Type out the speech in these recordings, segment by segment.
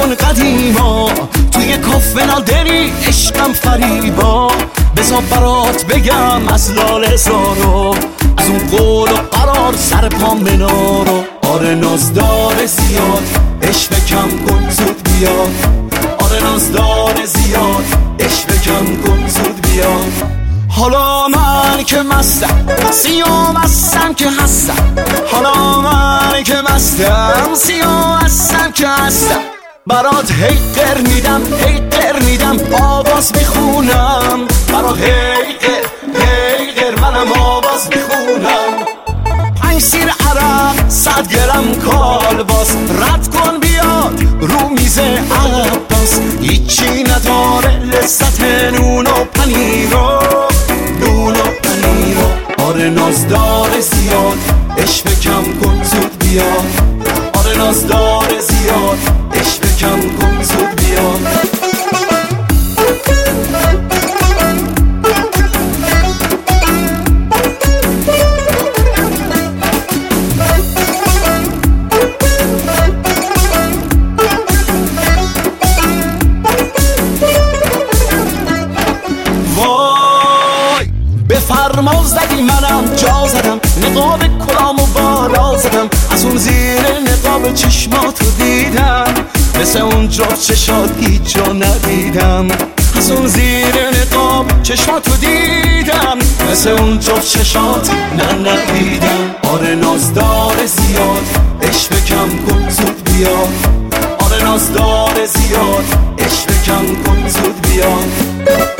کن قدیما توی کافه نادری عشقم فریبا بذار برات بگم از لاله زارو از اون قول و قرار سر پام بنارو آره نازدار زیاد عشق کم کن زود بیاد آره نازدار زیاد عشق کم کن زود بیاد حالا من که مستم سیاه مستم که هستم حالا من که مستم سیاه مستم که هستم برات هی قر میدم آواز میخونم برات هی قر منم آواز میخونم 5 سیر عرق 100 گرم کالباس رد کن بیاد رو میز عباس هیچی نداره لذت نون و پنیرو آره نازدار زیاد عشق کم کن زود بیاد آره نازدار زیاد عشق کم کن زود بیاد فرما زدی منم جا زدم نقاب کلامو بالا زدم از اون زیر نقاب چشماتو دیدم مثل اون جفت چشات هیچ جا ندیدم از اون زیر نقاب چشماتو دیدم مثل اون جفت چشات ندیدم آره نازدار زیاد عشق کم کن زود بیاد آره نازدار زیاد عشق کم کن زود بیاد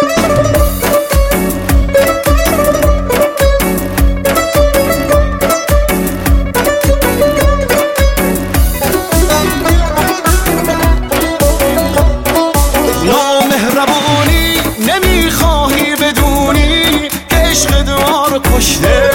نمیخواهی بدونی که عشق دوار کشته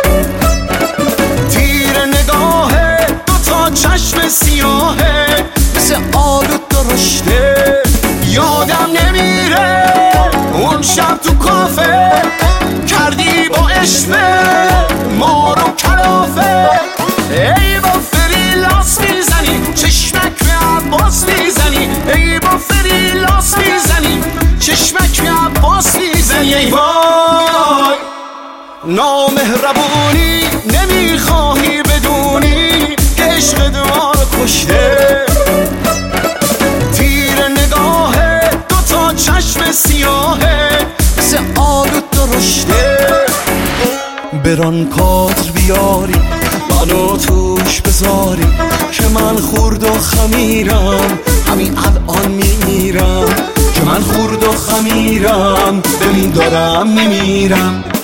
تیر نگاهه دوتا چشم سیاهه مثل آلود درشته یادم نمیره اون شب تو کافه کردی با عشق ما رو کلافه ای با فریلاس میزنی چشمک به عباس میزنی ای با فریلاس میزنی چشمک به عباس میزنی ای وای نامهربونی نمیخواهی بدونی که عشق دوار کشته تیر نگاهه دوتا چشم سیاهه مثل آلود درشته بران کادر بیاری منو توش بذاری که من خورد و خمیرم همین الان میمیرم که من خورد و خمیرم ببین دارم میمیرم